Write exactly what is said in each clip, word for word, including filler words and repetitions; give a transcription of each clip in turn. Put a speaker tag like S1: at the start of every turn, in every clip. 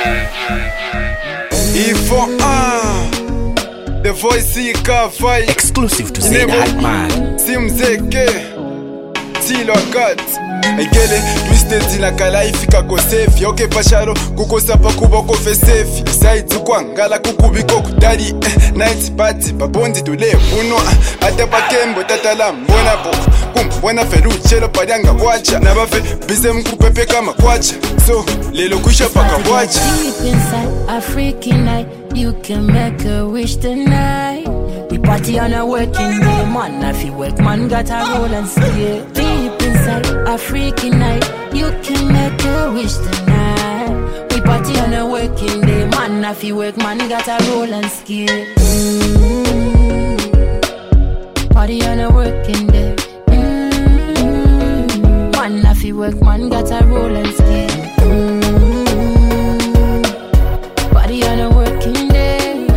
S1: Ifo ah The voice ika fight
S2: Exclusive to Zayda Hype Man.
S1: Simzeke Tilo cut Egele twisted ina kala ifika ko safe okay pasharo kuko sapa kuba ko fe safe side kwangala kukubiko kudali eh, night party babondi tule uno ate pakembo tatala mbona bo kumbona feruchelo padanga kwacha nabafe bize mkupepe kama kwacha so lelo kusha paka kwacha
S3: deep inside a freaky night you can make a wish tonight. We party on a working day, man. If you work, man, got a roll and stay. Deep inside a freaky night, you can make a wish tonight. We party on a working day, man. If you work, man, got a roll and skate. Mm-hmm. Party on a working day. Mm-hmm. Man, if you work, man, got a roll and skate. Mm-hmm. Party on a working day.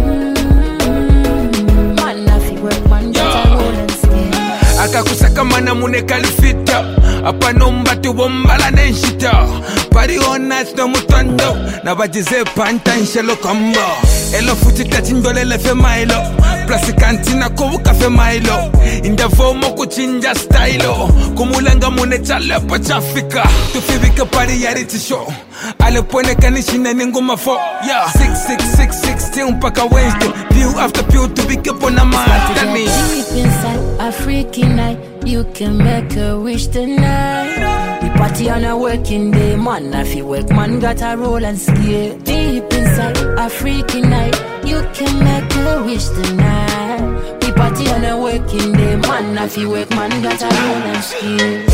S4: Akakusaka mana mune kalifita Apa nomba tu bombala nenshita Party all night no mutondo Na bajize panta nshelo kombo Elo futi tachindole lefe mailo Plasi kantina kubuka fe mailo Inda fomo kuchinja stylo Kumulenga mune chale po chafika Tufibike party yariti show Ale pone kanishine ningu mafo Yeah six six six sixteen mpaka Wednesday View after view tubike pona matani
S3: Deep inside a freaky night you can make a wish tonight. We party on a working day, man. If you work, man, got a roll and skate. Deep inside a freaky night you can make a wish tonight. We party on a working day, man. If you work, man, got a roll and skate.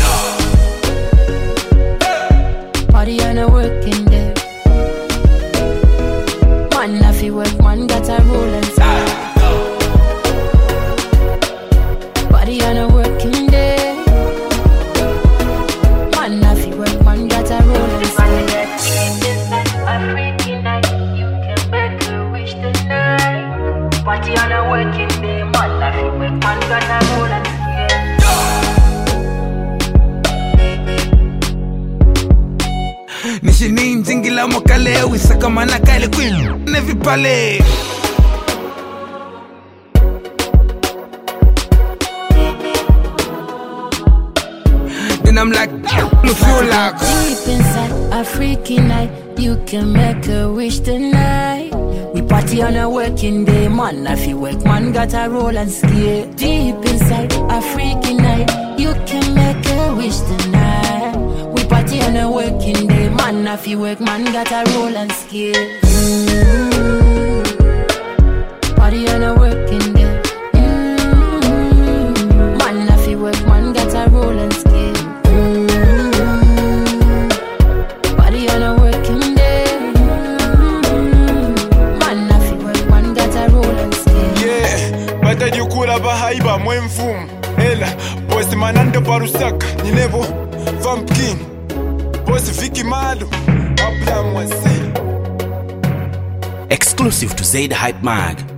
S3: Party on a working day, man. If you work, man, got a roll and skate. Party on a working day, man. If you work, man, got a roll and skate. A freaky night, you can make a wish tonight. Party on a working day, man. If you work, man, got a roll and skate.
S4: Nishini njingila mokale wisaka mana kale queen nevi pale Then I'm like no feel like
S3: deep inside a freaky night you can make a wish tonight. We party on a working day, man. If you work, man, got a roll and skate. Deep inside a freaky night you can make a wish tonight. We party on a working day, man. If you work, man, got a roll and skate. Mm-hmm. Party on a working day. Mm-hmm. Man, if you work, man, got a roll and skate. Mm-hmm. Party on a working day. Mm-hmm. Man, if you work, man, got a roll and skate.
S1: Yeah, bata diukula bahaiba mwemfumu Ela, boss manande parusaka Ninevo, Vamp King Boss Vicky Malu Abla Mwase
S2: Exclusive to Zayda Hype Man.